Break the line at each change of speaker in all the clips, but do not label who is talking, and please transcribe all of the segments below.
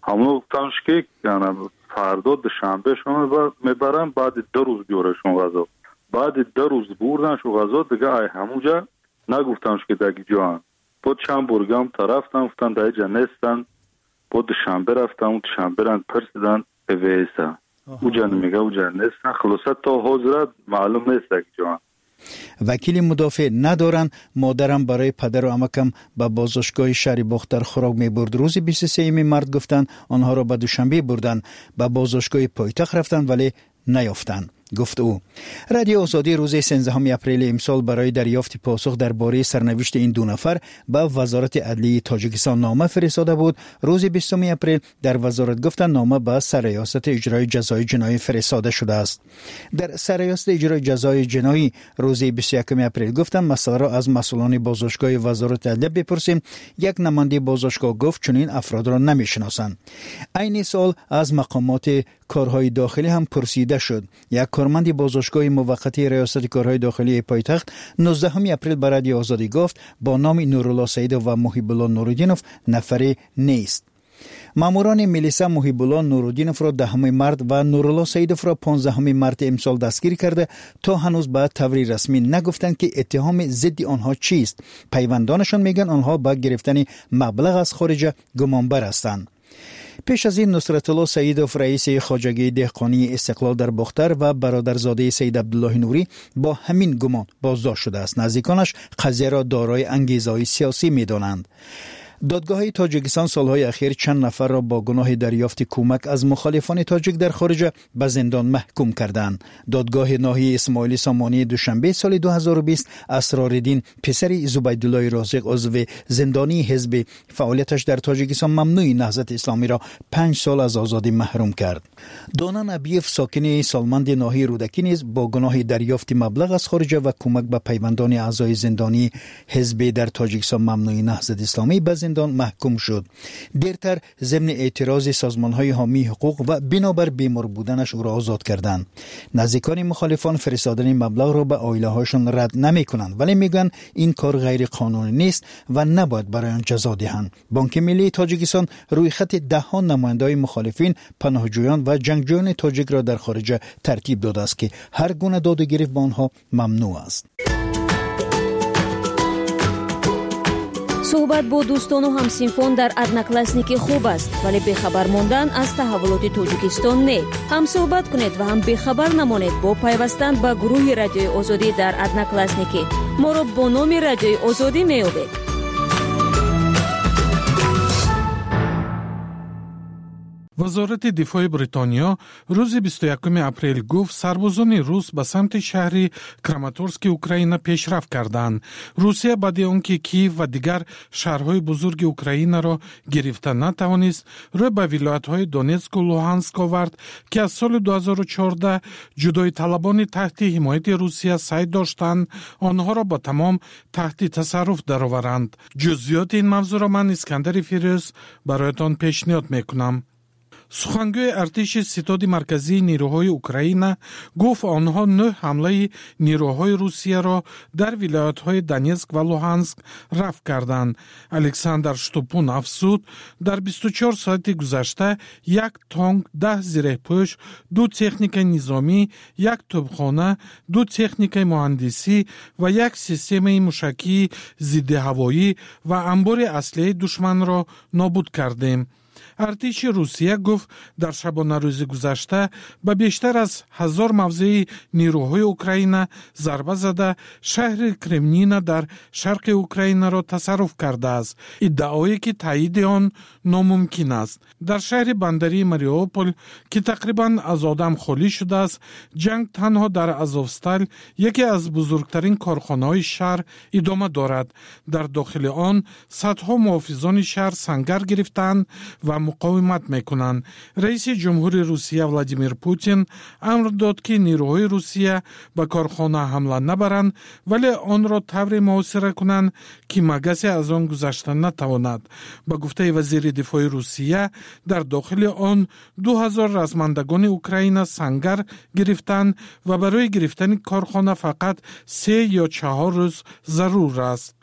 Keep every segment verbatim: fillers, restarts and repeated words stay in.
همون گفتنش که یعنی فردا دوشنبه شما میبرن، بعد دو روز بیارشون غذا، بعد دو روز بردنشون غذا دیگه ای همونجا نگفتنش که دیگه جان. بود چند برگم طرفتن گفتن دیگه جا نیستن، بود دوشنبه رفتن، اون دوشنبه رن پرسیدن ویسا اوجا نمیگه اوجا نیستن، خلاصت تا حضرت معلوم نیست دیگه جان.
وکیل مدافع ندارن. مادرم برای پدر و عمکم به بازداشتگاه شهر باختر خوراک میبرد. روز بیست و سوم مارس گفتن آنها را به دوشنبه بردن. به بازداشتگاه پایتخت رفتن ولی نیافتن، گفت او. رادیو آزادی روز سیزدهم اپریل امسال برای دریافت پاسخ درباره سرنوشت این دو نفر به وزارت عدلیه تاجیکستان نامه فرستاده بود. روز بیستم اپریل در وزارت گفتند نامه به سرریاست اجرای جزای جنایی فرستاده شده است. در سرریاست اجرای جزای جنایی روز بیست و یکم اپریل گفتند مسئله را از مسئولان بازداشتگاه وزارت عدلیه بپرسیم. یک نماینده بازداشتگاه گفت چنین افراد را نمیشناسند. عین سال از مقامات کارهای داخلی هم پرسیده شد. یک کارمند بازداشتگاه موقتی ریاست کارهای داخلی پایتخت نوزدهم اپریل به رادیو آزادی گفت با نام نورالله سیدوف و محیب الله نورالدینوف نفری نیست. ماموران میلیسا محیب الله نورالدینوف را دهم مارس و نورالله سیدوف را پانزدهم مارس امسال دستگیر کرده. تا هنوز به طور رسمی نگفتند که اتهام ضد آنها چیست. پیوندانشان میگن آنها با گرفتن مبلغ از خارج گمانبر هستند. پیش از این نصرت الله سیدوف رئیس خواجگی دهقانی استقلال در باختر و برادرزاده سید عبدالله نوری با همین گمان بازداشت شده است. نزدیکانش قضیه را دارای انگیزه‌های سیاسی می‌دانند. دادگاه تاجیکستان سالهای اخیر چند نفر را با گناه دریافت کمک از مخالفان تاجیک در خارج به زندان محکوم کردند. دادگاه ناحیه اسماعیلی سامانی دوشنبه سال دو هزار و بیست اسرارالدین پسر زبیدالله رازق عضو زندانی حزب فعالیتش در تاجیکستان ممنوع نهضت اسلامی را پنج سال از آزادی محروم کرد. دانا نبیف ساکن سالمند ناحیه رودکی نیز با گناه دریافت مبلغ از خارج و کمک به پیوندان اعضای زندانی حزب در تاجیکستان ممنوع نهضت اسلامی به زندان محکوم شد. دیرتر ضمن اعتراض سازمان‌های حامی حقوق و بنابر بیمار بودنش او را آزاد کردند. نزدیکان مخالفان فرستادن مبلغ را به عائله‌هاشون رد نمی‌کنند ولی میگن این کار غیر قانونی نیست و نباید برای آن جزا دهند. بانک ملی تاجیکستان روی خط ده‌ها نماینده‌های مخالفین، پناهجویان و جنگجویان تاجیک را در خارج ترتیب داده است که هر گونه داد و گرفت با آنها ممنوع است.
صحبت با دوستان و همسینفون در ادناکلاسنیکی خوب است ولی بخبر موندن از تحولات تاجیکستان نه. هم صحبت کنید و هم بخبر نمانید با پیوستن به گروه رادیوی آزادی در ادناکلاسنیکی. ما را با نام رادیوی آزادی می‌یابید.
وزارت دفاع بریتانیا روز بیست و یکم اپریل گفت سربازان روس به سمت شهر کراماتورسک اوکراین پیشرفت کردند. روسیه بعد از آنکه کیف و دیگر شهرهای بزرگ اوکراین را گرفته نتوانست، روی به ولایت‌های دونتسک و لوهانسک آورد که از سال دو هزار و چهارده جدای طلبان تحت حمایت روسیه سعی داشتند آنها را با تمام تحت تصرف درآورند. جزئیات این موضوع را من اسکندر فیروز برایتان پیشنهاد میکنم. سخنگوی ارتش ستاد مرکزی نیروهای اوکراین گفت آنها نه حمله نیروهای روسیه را در ولایت‌های دونتسک و لوهانسک رفع کردند. الکساندر شتوپون افزود در بیست و چهار ساعت گذشته یک تانک، ده زیره‌پوش، دو تکنیک نظامی، یک توپخانه، دو تکنیک مهندسی و یک سیستم موشکی ضد هوایی و انبار اسلحه دشمن را نابود کردیم. ارتش روسیه گفت در شبانه روز گذشته به بیشتر از هزار موضع نیروهای اوکراین ضربه زده شهر کرمنین در شرق اوکراین را تصرف کرده است. ادعایی که تایید آن ناممکن است. در شهر بندری ماریوپول که تقریبا از آدم خالی شده است، جنگ تنها در آزوفستال، یکی از بزرگترین کارخانه‌های شهر، ادامه دارد. در داخل آن صدها محافظان شهر سنگر گرفتند و مقاومت میکنند. رئیس جمهور روسیه ولادیمیر پوتین امر داد که نیروهای روسیه به کارخانه حمله نبرند ولی آن را طوری محاصره کنند که مگسی از آن گذشته نتواند. با گفته وزیر دفاع روسیه در داخل آن دو هزار رزمندگان اوکراین سنگر گرفتند و برای گرفتن کارخانه فقط سه یا چهار روز ضرور است.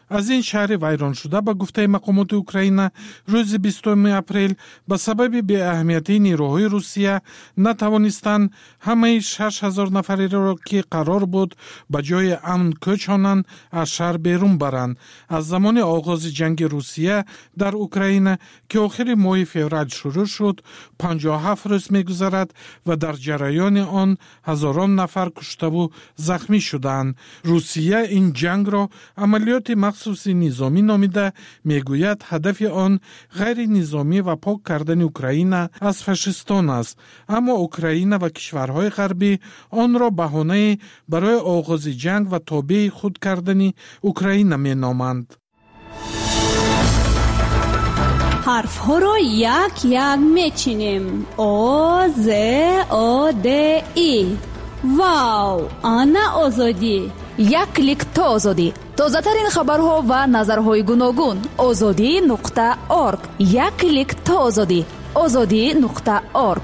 از این شهر ویران شده به گفته مقامات اوکراین روز بیستم اپریل به سبب بی اهمیتی نیروهای روسیه نتوانستند همه شش هزار نفری را که قرار بود به جای امن کوچانند از شهر بیرون برند. از زمان آغاز جنگ روسیه در اوکراین که آخر ماه فوریه شروع شد پنجاه و هفت روز می‌گذرد و در جریان آن هزاران نفر کشته و زخمی شدند. روسیه این جنگ را عملیات مخصوص نظامی نامیده، میگوید هدف آن غیر نظامی و پاک کردن اوکراین از فاشیستان است، اما اوکراین و کشورهای غربی آن را بهانه برای آغاز جنگ و تابع خود کردن اوکراین مینامند.
حرف ها را یک یک میچینیم. او ز او د ای. واو، آنا آزادی.
یک کلیک تا آزادی. تازه ترین خبرها و نظرهای گوناگون. آزادی نقطه اورگ. یک کلیک تا آزادی. آزادی نقطه اورگ.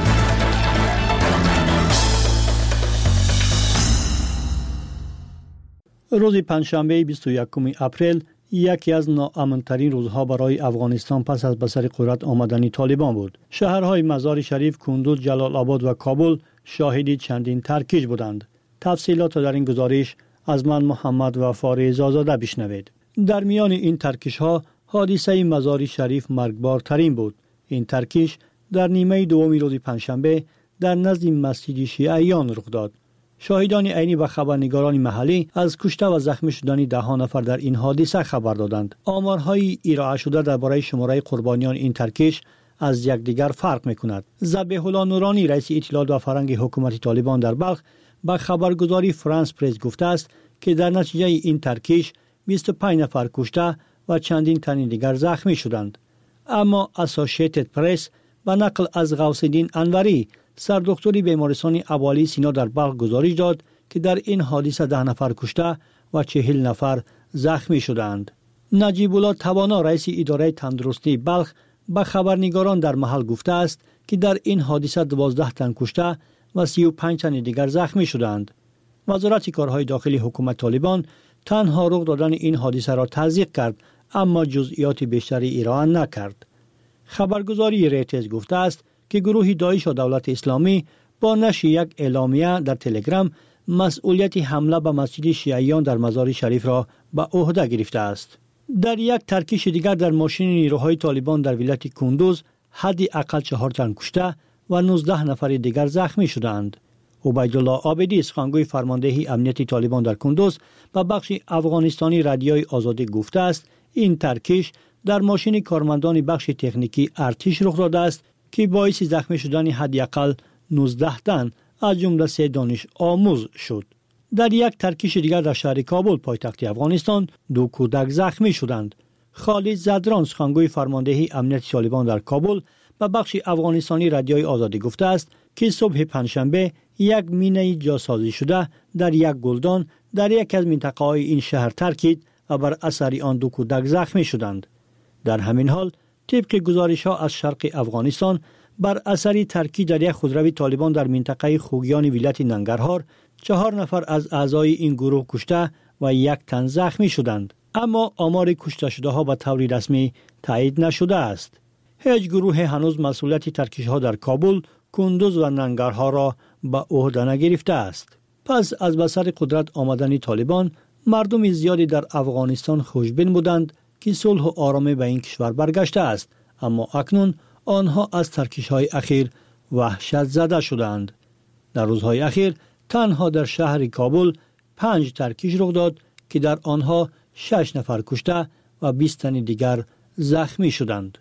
روز پنجشنبه بیست و یکم اپریل یکی از ناامن‌ترین روزها برای افغانستان پس از به سر قدرت آمدن طالبان بود. شهرهای مزار شریف، کندوز، جلال آباد و کابل شاهد چندین ترکیش بودند. تفصیلات در این گزارش از من محمد وفاری زازاده بشنوید. در میان این ترکیش ها حادثه مزار شریف مرگبارترین بود. این ترکیش در نیمه دوم روز پنجشنبه در نزد مسجد شیعیان رخ داد. شاهدان عینی و خبرنگاران محلی از کشته و زخمی شدن ده ها نفر در این حادثه خبر دادند. آمارهای ارائه شده درباره شماره قربانیان این ترکیش از یکدیگر فرق می‌کند. ذبیح الله نورانی رئیس اطلاعات و فرهنگ حکومت طالبان در بلخ به خبرگزاری فرانس پرس گفته است که در نتیجه این ترکیش بیست و پنج نفر کشته و چندین تن دیگر زخمی شدند. اما اسوسییتد پرس به نقل از غوث‌الدین انوری سردکتر بیمارستان اوالی سینا در بلخ گزارش داد که در این حادثه ده نفر کشته و چهل نفر زخمی شدند. نجیب الله توانا رئیس اداره تندرستی بلخ به خبرنگاران در محل گفته است که در این حادثه دوازده تن کشته و سی و پنج تن دیگر زخمی شدند. وزارت کارهای داخلی حکومت طالبان تنها رخ دادن این حادثه را تصدیق کرد، اما جزئیات بیشتری ارائه نکرد. خبرگزاری ریتز گفته است که گروه داعش و دولت اسلامی با نشر یک اعلامیه در تلگرام مسئولیت حمله به مسجد شیعیان در مزار شریف را به عهده گرفته است. در یک ترکیش دیگر در ماشین نیروهای طالبان در ولایت کندوز حدی اقل چهار تن کشته و نوزده نفر دیگر زخمی شدند. عبیدالله عابدی سخنگوی فرماندهی امنیتی طالبان در کندوز به بخش افغانستانی رادیوی آزادی گفته است این ترکیش در ماشین کارمندان بخش تکنیکی ارتش رخ داده است که باعث زخمی شدن حداقل نوزده تن از جمله سه دانش آموز شد. در یک ترکیش دیگر در شهر کابل پایتخت افغانستان دو کودک زخمی شدند. خالد زدران سخنگوی فرماندهی امنیتی طالبان در کابل به بخش افغانستانی رادیوی آزادی گفته است که صبح پنجشنبه یک مینه جاسازی شده در یک گلدان در یک از منطقه‌های این شهر ترکید و بر اثر آن دو کودک زخمی شدند. در همین حال طبق گزارش‌ها از شرق افغانستان بر اثر ترکید در یک خودروی طالبان در منطقه خوگیان ولایت ننگرهار چهار نفر از اعضای این گروه کشته و یک تن زخمی شدند، اما آمار کشته شده ها به طور رسمی تایید نشده است. هیچ گروه هنوز مسئولیت ترکیش‌ها در کابل، کندوز و ننگرهار را به عهده نگرفته است. پس از به سر قدرت آمدن طالبان مردم زیادی در افغانستان خوشبین بودند که صلح و آرامی به این کشور برگشته است، اما اکنون آنها از ترکیش‌های اخیر وحشت زده شدند. در روزهای اخیر تنها در شهر کابل پنج ترکیش رخ داد که در آنها شش نفر کشته و بیست تن دیگر زخمی شدند.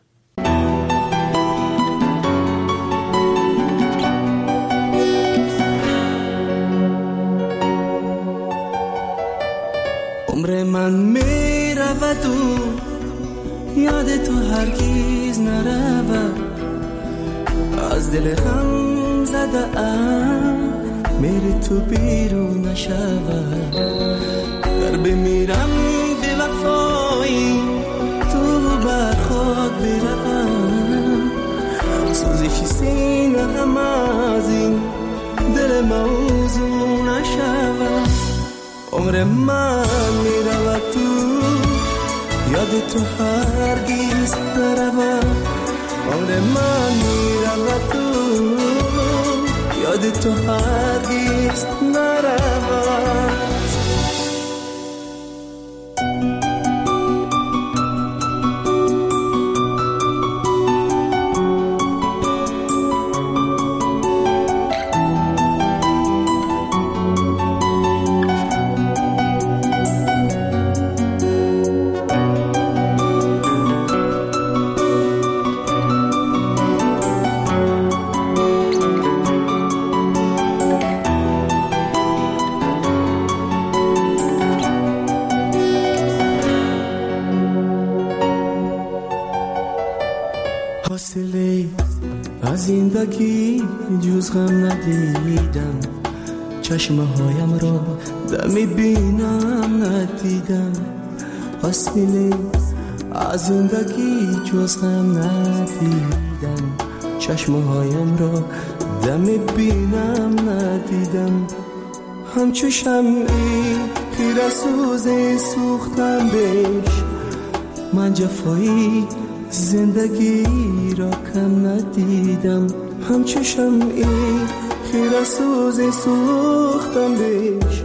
عمر من می رود و یاد تو هرگز نرود، از دل غم زده ام میری تو بیرون نشود. در بمیرم به وفایی تو بر خود بروم، سوزش سینه غم از این دل موضوع نشود. عمر من میرود تو یاد تو هرگیز نرود عمر من میرود تو یاد تو هرگیز نرود حاصله از زندگی جز غم ندیدم چشمه هایم را دمی بینم ندیدم حاصله از زندگی جز غم ندیدم چشمه هایم را دمی بینم ندیدم همچو شمعی خیره سوزی سوختم بهش من جفایی زندگی را کم ندیدم همچو شمعی خیره سوزی سوختم بهش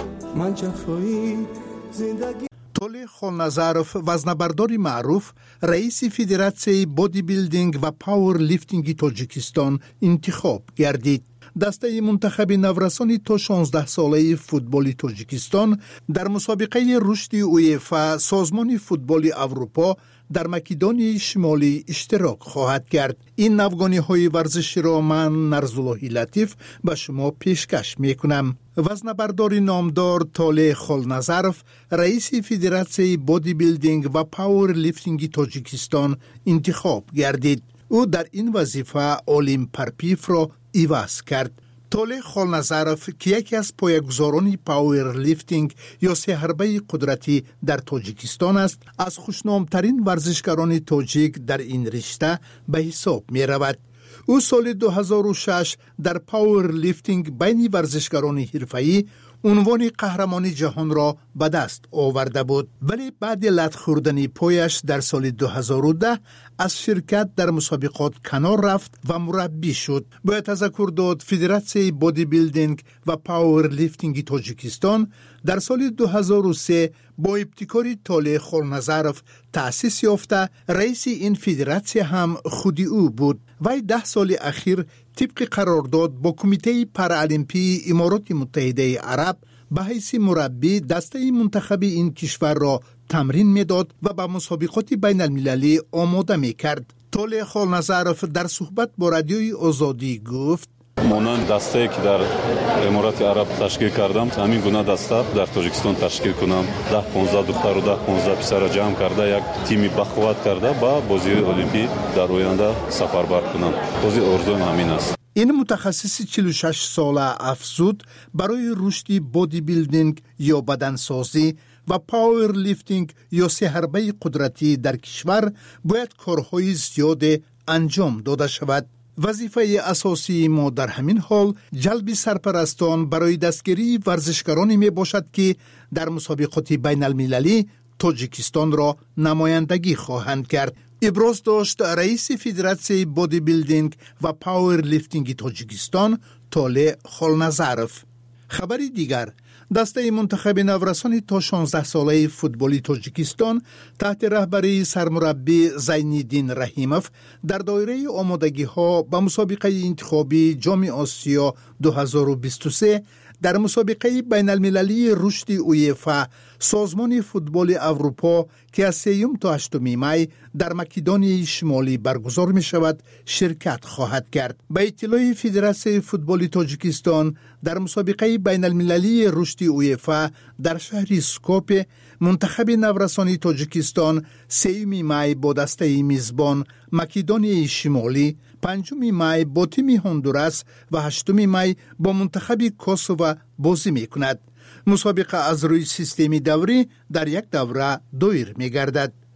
من جفایی زندگی.
توله خالنظرов وزنه‌برداری معروف رئیس فدراسیای بودی بیلدینگ و پاور لیفتینگ تاجیکستان انتخاب گردید. دسته منتخب نورسانی تا شانزده ساله فوتبال تاجیکستان در مسابقه رشد اویفا سازمان فوتبال اروپا در مکدونیای شمالی اشتراک خواهد کرد. این نوگانی های ورزشی را من نرزاللهی لطیف به شما پیشکش می کنم. وزنه‌برداری نامدار توله خالنظرов رئیس فدراسیای بودی بیلدینگ و پاور لیفتینگ تاجیکستان انتخاب گردید. او در این وظیفه اولیم پرپیف را ایواز کرد. توله خالنظرов که یکی از پایه‌گذاران پاور لیفتینگ یا سه حربه قدرتی در تاجیکستان است، از خوشنامترین ورزشکاران تاجیک در این رشته به حساب می رود. او سال دو هزار و شش در پاور لیفتینگ بین ورزشکاران حرفه‌ای عنوان قهرمانی جهان را به دست آورده بود، ولی بعد لط خوردن پایش در سال دو هزار و ده از شرکت در مسابقات کنار رفت و مربی شد. باید تذکر داد فدراسیای بودی بیلدینگ و پاور لیفتینگ تاجیکستان در سال دو هزار و سه با ابتکار توله خالنظرов تأسیس یافته. رئیس این فدراسیه هم خودی او بود. وی ده سال اخیر طبق قرارداد با کمیته پارالمپی امارات متحده عرب به حیث مربی دسته منتخب این کشور را تمرین میداد و به مسابقات بین المللی آماده می کرد. توله خالنظرов در صحبت با رادیوی آزادی گفت:
مانند دسته که در امارات عرب تشکیل کردم، همین گونه دسته در تاجیکستان تشکیل کنم. ده پانزده دختر و ده پانزده پسر را جمع کرده یک تیمی بقوت کرده با بازی المپیک در آینده سفربر کنم. بازی آرزویم همین است.
این متخصص چهل و شش ساله افزود برای رشد بودی بیلدینگ یا بدنسازی و پاور لیفتینگ یا سه حربه قدرتی در کشور باید کارهای زیاد انجام داده شود. وظیفه اساسی ما در همین حال جلب سرپرستان برای دستگیری ورزشکارانی می باشد که در مسابقات بین المللی تاجیکستان را نمایندگی خواهند کرد. ابراز داشت رئیس فدراسیای بودی بیلدینگ و پاور لیفتینگ تاجیکستان توله خالنظرов. خبری دیگر، دسته منتخب نورسان تا شانزده ساله فوتبالی تاجیکستان تحت رهبری سرمربی زینالدین رحیموف در دایره آمادگی ها به مسابقه انتخابی جام آسیا دو هزار و بیست و سه در مسابقه بین المللی رشد اویفا سازمان فوتبال اروپا که از سوم تا هشتم می در مکدونیای شمالی برگزار می شود شرکت خواهد کرد. به اطلاع فدراسیای فوتبال تاجیکستان در مسابقه بین المللی رشد اویفا در شهر سکوپ منتخب نورسان تاجیکستان سوم می با دسته میزبان مکدونیای شمالی، پنجم می با تیم هندوراس و هشتم می با منتخب کوسوو بازی می کند. مسابقه از روی سیستمی دوری در یک دوره دایر می گردد.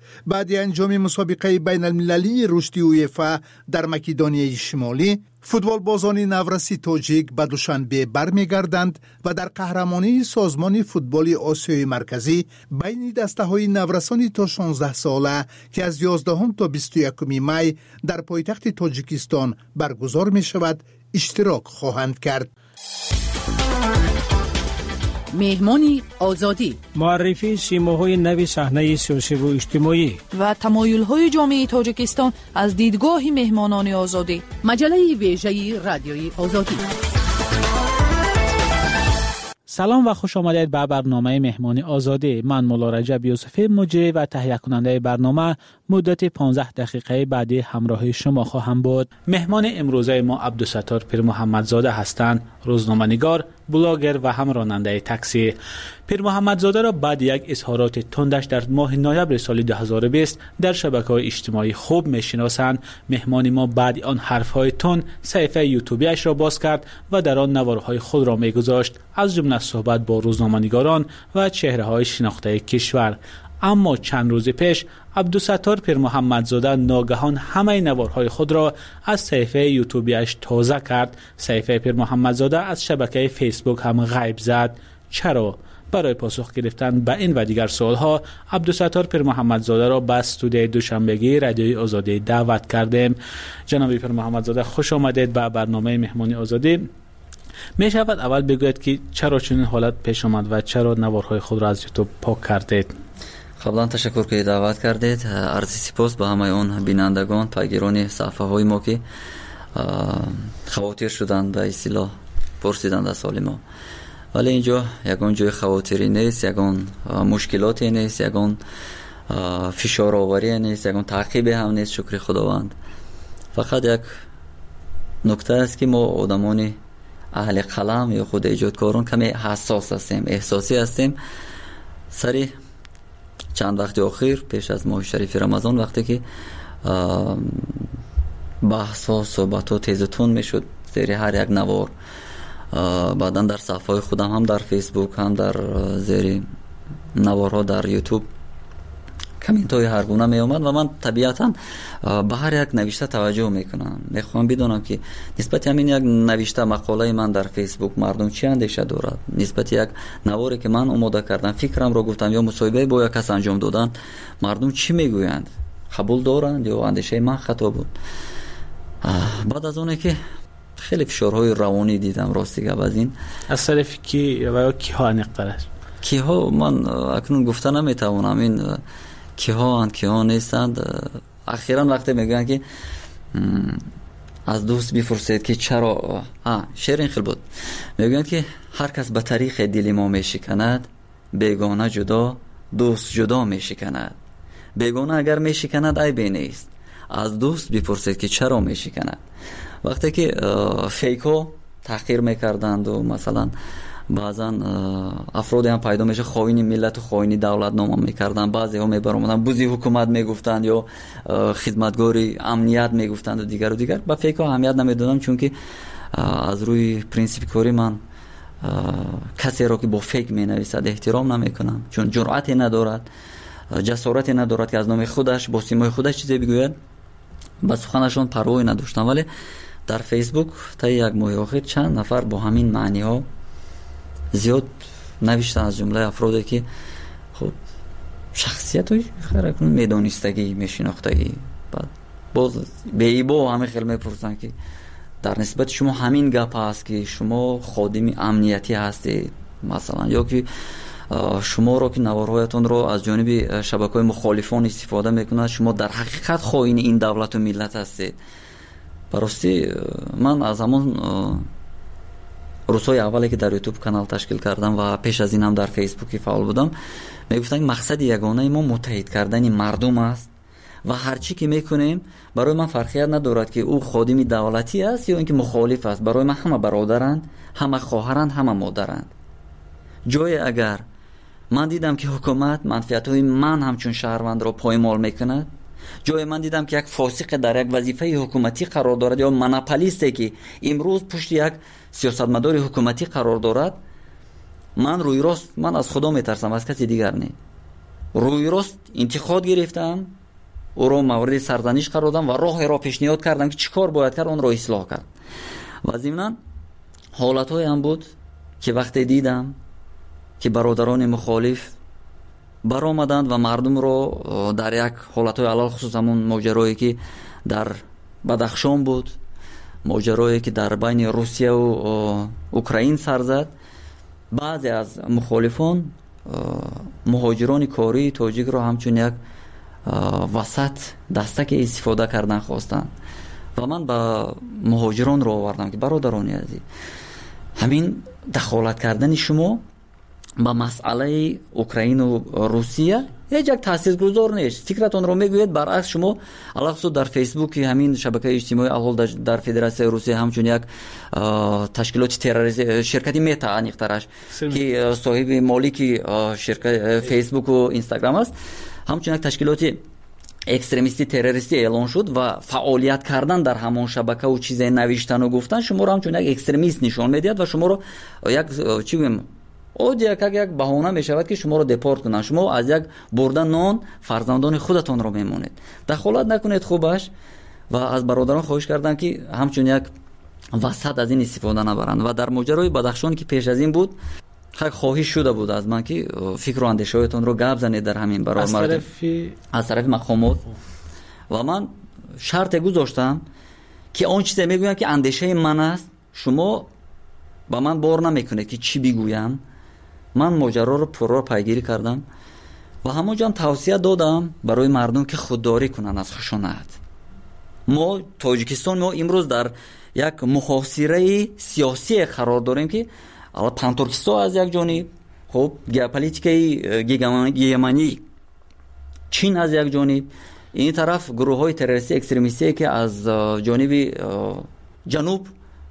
بعد انجام مسابقه بین المللی رشدی اویفا در مکدونیای شمالی، فوتبال بازان نورسی تاجیک به دوشنبه برمیگردند و در قهرمانی سازمان فوتبال آسیای مرکزی بین دسته‌های نورسان تا شانزده ساله که از یازدهم تا بیست و یکم می در پایتخت تاجیکستان برگزار می شود اشتراک خواهند کرد.
مهمانی آزادی،
معرفی سیماهای نوی صحنه سیاسی و اجتماعی
و تمایل‌های جامعه تاجیکستان از دیدگاه مهمانان آزادی. مجله ویژه رادیوی آزادی.
سلام و خوش آمدید به برنامه مهمانی آزادی. من مولا رجب یوسفی مجری و تهیه کننده برنامه مدت پانزده دقیقه بعدی همراه شما خواهم بود. مهمان امروزه ما عبدالستار پیر محمدزاده هستند، روزنامه‌نگار، بلاگر و هم راننده تاکسی. پیر محمدزاده را بعد یک اظهارات تندش در ماه نوامبر سال دو هزار و بیست در شبکه‌های اجتماعی خوب می‌شناسند. مهمان ما بعد آن حرف‌های تند صفحه یوتیوبیش را باز کرد و در آن نوارهای خود را می‌گذاشت، از جمله صحبت با روزنامه‌نگاران و چهره‌های شناخته کشور. اما چند روز پیش عبدالستار پیر محمدزاده ناگهان همه نوارهای خود را از صفحه یوتیوبیش تازه کرد. صفحه پیر محمدزاده از شبکه فیسبوک هم غیب زد. چرا؟ برای پاسخ گرفتن به این و دیگر سوالها عبدالستار پیر محمدزاده را به استودیوی دوشنبگی رادیوی آزادی دعوت کردیم. جناب پیر محمدزاده خوش آمدید به برنامه مهمانی آزادی. می شود اول بگوید که چرا چنین حالت پیش آمد و چرا نوارهای خود را از یوتیوب پاک کردید؟
قبلا تشکر که دعوت کردید. عرض سپاس به همه اون بینندگان، پیگیران صفحه های ما که خواطر شدند به اصطلاح پرسیدند از سال ما. ولی اینجا یگان جای خواطری نیست، یگان مشکلاتی نیست، یگان فشار آوری نیست، یگان تعقیب هم نیست. شکر خداوند. فقط یک نکته است که ما آدمان اهل قلم یا خود ایجادکاران کمی حساس هستیم، احساسی هستیم. سری چند وقت اخیر پیش از ماه شریف رمضان وقتی که بحث ها صحبت ها تیزتون می شد زیر هر یک نوار، بعدا در صفحه خودم هم در فیسبوک هم در زیر نوارها در یوتیوب کامنت های هر گونه می اومد و من طبیعتا به هر یک نوشته توجه میکنم. میخوام بدونم که نسبت همین یک نوشته مقاله من در فیسبوک مردم چی اندیشه دارد، نسبت یک نواری که من آماده کردم فکرم را گفتم یا مصاحبه با یک کس انجام دادن مردم چی میگویند، قبول دارند یا اندیشه من خطا بود. بعد از اونه که خیلی فشارهای روانی دیدم راستی گپ از این
از طرف کی و کی ها نقطه
کی ها من اکنون گفتن نمیتوانم این کی ها اند کی ها نیستند. اخیراً وقتی میگن که از دوست بپرسید که چرا ها شیرین خیلی بود، میگن که هر کس به طریق دل ما میشکند، بیگانه جدا دوست جدا میشکند. بیگانه اگر میشکند عیبی نیست، از دوست بپرسید که چرا میشکند. وقتی که فیکو تحقیر میکردند و مثلا بعضا افرادی هم پیدا میشه خائن ملت و خائن دولت نام میکردن، بعضی ها میبرامدن بوزی حکومت میگفتند یا خدمتگاری امنیت میگفتند و دیگر و دیگر. با فیکو اهمیت نمیدادم چون که از روی پرینسیپ کاری من کسی را که با فیک مینویسد احترام نمیکنم، چون جرأتی ندارد، جسارتی ندارد که از نام خودش با سیمای خودش چیزی بگوید. با سخنشون پروایی نداشتم. ولی در فیسبوک تا یک ماه آخر چند نفر با همین معنی ها زیاد نوشتن، از جمله افرادی که خب شخصیت های خیرکنون میدانستگی میشناختگی، بعد باز به ایبا همه خیلی میپرسن که در نسبت شما همین گپ هست که شما خادم امنیتی هستید مثلا، یا که شما رو که نوارهایتون رو از جانب شبکه‌های مخالفان استفاده میکنند، شما در حقیقت خائن این دولت و ملت هستید. براستی من از همون روزهای اولی که در یوتیوب کانال تشکیل کردم و پیش از این هم در فیسبوک فعال بودم میگفتن مقصد یگانه ما متحد کردن مردم است و هرچی که میکنیم برای من فرقیت ندارد که او خادم دولتی است یا اینکه مخالف است. برای من همه برادرند، همه خواهرند، همه مادرند. جای اگر من دیدم که حکومت منفعت‌های من همچون شهروند را پایمال میکند، جای من دیدم که یک فاسق در یک وظیفه حکومتی قرار دارد یا مناپولیستی که امروز پشت یک سیاستمدار حکومتی قرار دارد، من روی راست من از خدا میترسم، از کسی دیگر نه. روی راست انتقاد گرفتم، او را مورد سرزنش قرار دادم و راه را پیشنهاد کردم که چیکار باید کرد اون را اصلاح کرد. و ضمناً حالت‌های هم بود که وقتی دیدم که برادران مخالف برآمدند و مردم رو در یک حالت‌های علل خصوص همون ماجرایی که در بدخشان بود، ماجرایی که در بین روسیه و اوکراین سر زد، بعضی از مخالفان مهاجران کاری تاجیک رو همچون یک وسط دستک استفاده کردن خواستن و من با مهاجران رو آوردم که برادرانی عزیز، همین دخالت کردن شما با مسئله اوکراین و روسیه هیچ یک تاثیرگذار نیست. فکرتون رو میگوید برعکس شما علاوه در فیسبوک همین شبکه اجتماعی الان در فدراسیون روسیه همچون یک تشکیلات تروریستی شرکتی میتا انیخترش که صاحب مالک شرکت فیسبوک و اینستاگرام است، همچون یک تشکیلات اکستریمیستی تروریستی اعلان شد و فعالیت کردن در همون شبکه و چیزای نوشتن و گفتن شما رو همچون یک اکستریمیست نشان میدهد و شما رو یک چی بگم او یک یک بهانه میشود که شما رو دپورت کنن. شما از یک بردن نان فرزندان خودتون رو میمونید. دخالت نکنید خوبش. و از برادران خواهش کردم که همچون یک وسط از این استفاده نبرند. و در ماجرای بدخشان که پیش از این بود خیلی خواهش شده بود از من که فکر و اندیشه‌هایتون رو گپ زنید در همین برای
از
مردم
طرف
از طرف مقامات. و من شرط گذاشتم که اون چیزی میگویم که اندیشه من است شما با من بار نمیکنه که چی بگویم. من ماجرا رو پرو پیگیری کردم و همونجا هم توصیه دادم برای مردم که خودداری کنن از خشونت. ما تاجیکستان ما امروز در یک محاصره سیاسی قرار داریم که الان پانتورکیستان از یک جانب، خب ژئوپلیتیکای گیگمانی چین از یک جانب، این طرف گروه های تروریستی اکستریمیستی که از جانب جنوب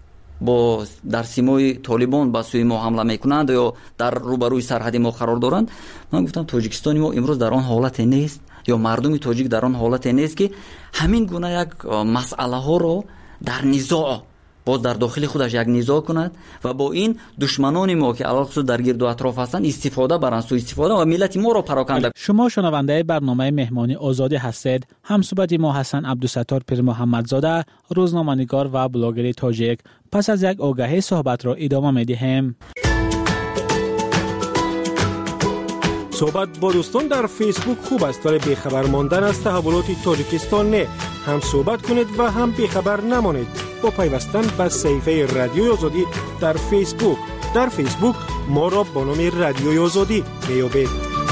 با در سیمای طالبان با سوی ما حمله میکنند یا در روبروی سرحد ما قرار دارند. من گفتم تاجیکستان ما امروز در آن حالت نیست یا مردم تاجیک در آن حالت نیست که همین گونه یک مسئله ها رو در نزاع باز در داخل خودش یک نزاع کند و با این دشمنان ما که علاوه در گرد و اطراف هستند استفاده برند، سوء استفاده و ملت ما رو پراکنده.
شما شنونده برنامه مهمانی آزادی هستید. همصحبت ما حسن عبدالستار پیر محمدزاده، روزنامه‌نگار و بلاگر تاجیک. پس از یک آگهی صحبت را ادامه می‌دهیم.
صحبت با دوستان در فیسبوک خوب است ولی بیخبر ماندن از تحولات تاجیکستان نه. هم صحبت کنید و هم بیخبر نمانید با پیوستن به صفحه رادیوی آزادی در فیسبوک. در فیسبوک ما را با نام رادیوی آزادی میابید.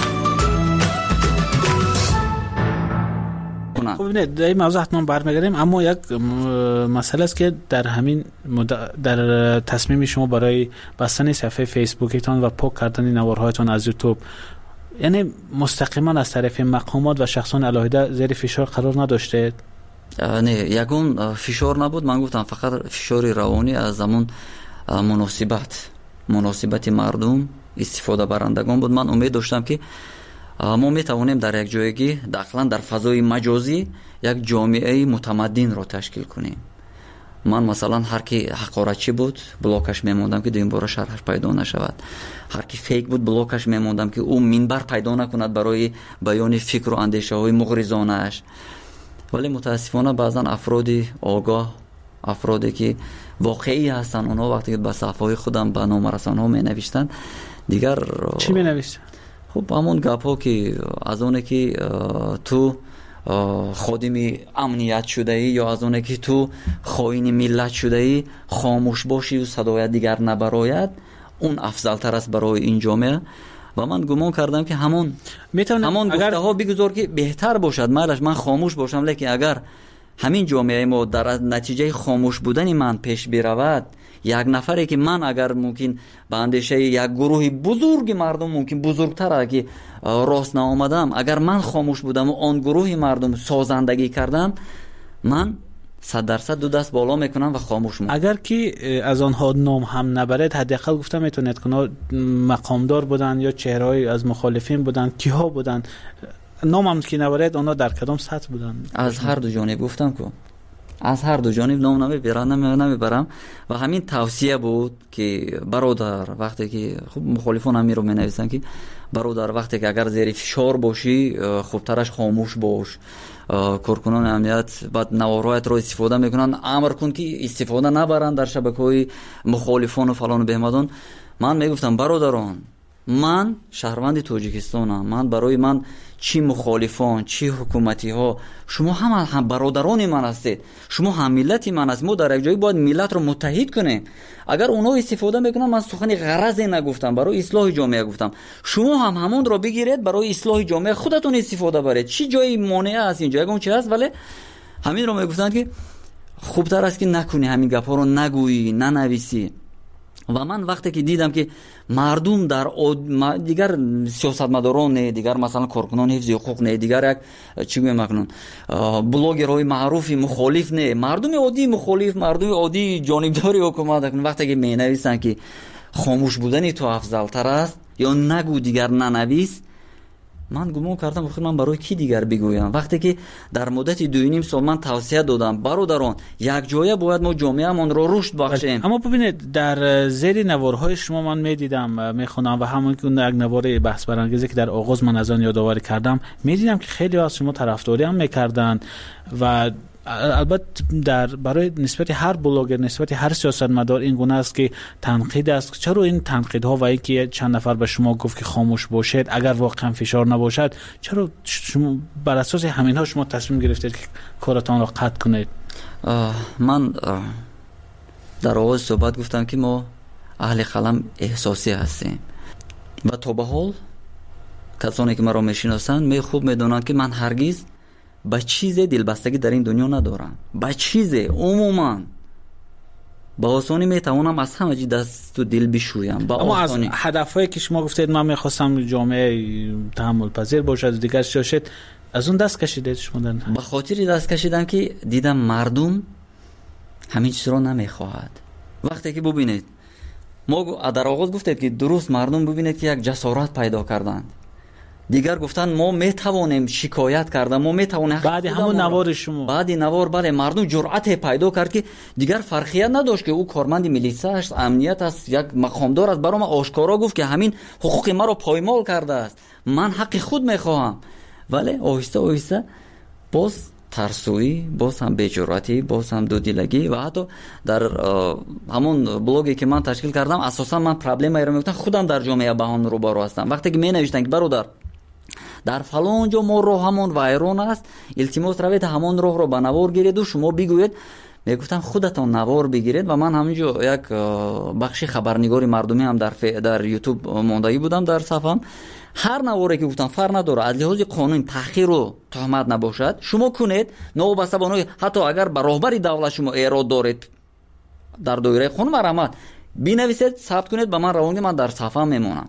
خب ببینید در این موضوع حتما برمیگردیم، اما یک مسئله است که در همین در تصمیم شما برای بستن صفحه فیسبوکتان و پاک کردن نوارهایتان از یوتیوب، یعنی مستقیما از طرف مقامات و شخصان علاهده زیر فشار قرار نداشته؟
نه، یگون فشار نبود. من گفتم فقط فشار روانی از همون مناسبت مناسبت مردم استفاده برندگان بود. من امید داشتم که ما میتوانیم در یک جایگی داخلا در فضای مجازی یک جامعه متمدن را تشکیل کنیم. من مثلا هر کی حقارتچی بود بلاکش میموندم که دویم بار شرحش پیدا نشود. هر کی فیک بود بلاکش میموندم که او منبر پیدا نکند برای بیان فکر و اندیشه های مغرضانه اش. ولی متاسفانه بعضا افرادی آگاه، افرادی که واقعی هستن، اونها وقتی که به صفحه خودم به نام رسانه‌ها می نوشتن دیگر
چی می نوشتن؟
خب همون گپ ها که از اونه که تو خادم امنیت شده ای یا از اونه که تو خائن ملت شده ای خاموش باشی و صدای دیگر نبراید، اون افضل تر است برای این جامعه. و من گمان کردم که همون همون گفته ها بگذار که بهتر باشد. مالش من خاموش باشم، لیکن اگر همین جامعه ما در نتیجه خاموش بودن من پیش برود، یک نفری که من اگر ممکن به اندیشه یک گروه بزرگ مردم ممکن بزرگتر که راست نآمدم، اگر من خاموش بودم و آن گروه مردم سازندگی کردم، من صد درصد دو دست بالا میکنم و خاموش میکنم.
اگر که از آنها نام هم نبرد، حداقل گفتم میتونید که مقامدار بودن یا چهره‌ای از مخالفین بودن، کیها بودن، نام هم که نبرد، آنها در کدام سطح بودن؟
از هر دو جانب گفتم که از هر دو جانب نام نمیبرم نمیبرم و همین توصیه بود که برادر وقتی که خب مخالفان هم می رو می نویسن که برادر وقتی که اگر زیر فشار باشی خوبترش خاموش باش. کارکنان امنیت بعد نوارایت رو استفاده میکنن، امر کن که استفاده نبرن در شبکه‌های مخالفان و فلان و بهمدان. من میگفتم برادران من شهروند تاجیکستانم، من برای من چی مخالفان چی حکومتی ها شما هم هم برادران من هستید، شما هم ملت من هستید. ما در یک جایی باید ملت رو متحد کنیم. اگر اونها استفاده میکنن، من سخن غرضی نگفتم، برای اصلاح جامعه گفتم، شما هم همون رو بگیرید برای اصلاح جامعه خودتون استفاده برید. چی جایی مانع است اینجا اون چی هست، ولی همین رو میگفتن که خوبتر است که نکنی، همین گپا رو نگویی ننویسی. و من وقتی که دیدم که مردم در دیگر سیاستمداران نه، دیگر مثلا کارکنان حفظ حقوق نه، دیگر یک چی میگم مکنون بلاگرهای معروفی مخالف نه، مردم عادی مخالف، مردم عادی جانبداری حکومت کنن، وقتی که مینویسن که خاموش بودن تو افضل تر است یا نگو دیگر ننویس، من گمان کردم بخیر من برای کی دیگر بگویم. وقتی که در مدت دو و نیم سال من توصیه دادم برادران یک جایه باید ما جامعه‌مون رو رشد بخشیم.
اما ببینید در زیر نوارهای شما من میدیدم میخونم و همون که اون یک نوار بحث برانگیزی که در آغاز من از آن یادآوری کردم میدیدم که خیلی از شما طرفداری هم میکردن و البته در برای نسبت هر بلاگر نسبت هر سیاستمدار این گونه است که تنقید است. چرا این تنقیدها و اینکه چند نفر به شما گفت که خاموش باشید اگر واقعا فشار نباشد، چرا شما بر اساس همینها شما تصمیم گرفتید که کارتان را قطع کنید؟
من در آغاز صحبت گفتم که ما اهل قلم احساسی هستیم و تا به حال کسانی که مرا میشناسند می خوب میدونند که من هرگز با چیز دلبستگی در این دنیا ندارم. با چیز عموما با آسانی میتوانم از همه چی دست و دل بشویم. با
اما
آسانی.
از هدفهایی که شما گفتید من میخواستم جامعه تحمل پذیر باشد و دیگر شاشد، از اون دست کشیدید شما؟
به خاطر دست کشیدم که دیدم مردم همین چیز رو نمیخواهد. وقتی که ببینید ما در آغاز گفتید که درست مردم ببینید که یک جسارت پیدا کردند، دیگر گفتن ما میتوانیم شکایت کردن، ما میتوانیم
بعد همون نوار شما
بعد نوار بله مردم جرأت پیدا کرد که دیگر فرقیت نداشت که او کارمند میلیسا است، امنیت است، یک مقامدار است، برام آشکارا گفت که همین حقوق ما رو پایمال کرده است، من حق خود میخواهم. ولی آهسته آهسته باز ترسویی، باز هم بی‌جرأتی، باز هم دودیلگی و حتی در همون بلاگی که من تشکیل کردم اساسا من پرابلمی رو میگفتم خودم در جامعه بهان رو بارو هستم. وقتی که می نوشتن که برادر در فلان جا ما راه همون وایرون است، التماس روید همون راه رو به نوار گیرید و شما بگوید. میگفتم خودتان نوار بگیرید و من همینجا یک بخشی خبرنگاری مردمی هم در ف... در یوتیوب ماندگی بودم در صفحم. هر نواری که گفتم فرق نداره، از لحاظ قانون تحقیر و تهمت نباشد شما کنید، نوبسته بانوی حتی اگر به راهبری دولت شما ایراد دارید در دایره قانون مرحمت بنویسید ثبت کنید به من روانید، من در صفحه میمونم.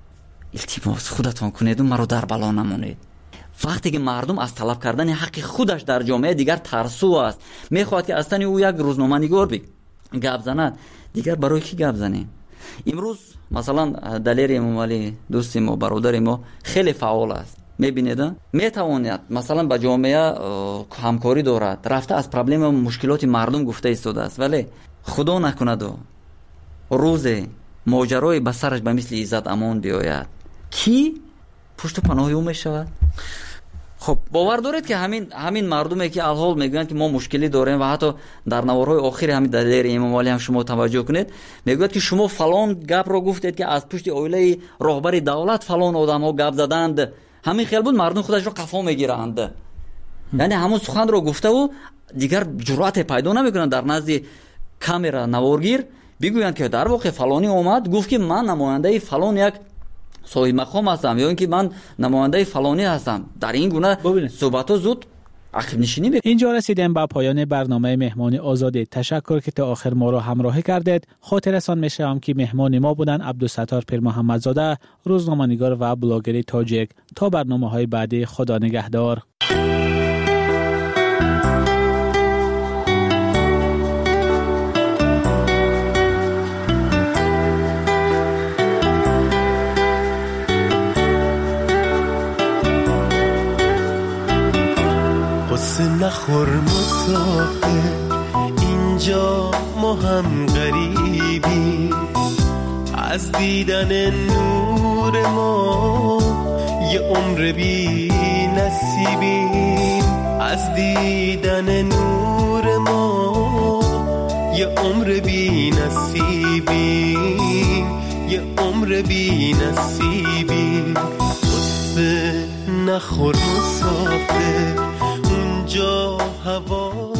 التماس خودتان کنید و مرا در بلا نمونید. وقتی که مردم از طلب کردن حق خودش در جامعه دیگر ترسو است، میخواد که اصلا او یک روزنامه نگار بی گپ زند، دیگر برای کی گپ زنیم؟ امروز مثلا دلیر امامعلی دوست ما برادر ما خیلی فعال است، میبینید میتواند مثلا با جامعه همکاری دارد، رفته از پرابلم و مشکلات مردم گفته ایستاده است، ولی خدا نکند و روز ماجرای به سرش به مثل عزت امان بیاید کی پشت پناه او میشود؟ خب باور دارید که همین همین مردمی که الحال میگن که ما مشکلی داریم و حتی در نوارهای آخر همین دلیر امامعلی هم شما توجه کنید میگوید که شما فلان گپ رو گفتید که از پشت اویله راهبر دولت فلان آدم ها گپ زدند، همین خیال بود مردم خودش رو قفا میگیرند. یعنی همون سخن رو گفته و دیگر جرأت پیدا نمیکنن در نزد کامera نوارگیر بگویند که در واقع فلانی اومد گفت که من نماینده فلان یک صاحب مقام هستم یا اینکه من نماینده فلانی هستم. در این گونه صحبت‌ها زود عقب نشینی می‌کنه.
اینجا رسیدیم به پایان برنامه مهمانی آزادی. تشکر که تا آخر ما را همراهی کردید. خاطرتان می‌شوم که مهمان ما بودن عبدالستار پیر محمدزاده، روزنامه‌نگار و بلاگر تاجیک. تا برنامه‌های بعدی خدا نگهدار.
قصه نخور مسافر
هم غریبیم، از دیدن نور ما یه عمر بی نصیبیم، از دیدن نور ما یه عمر بی نصیبیم، یه عمر بی نصیبیم. قصه نخور مسافر، اونجا هوا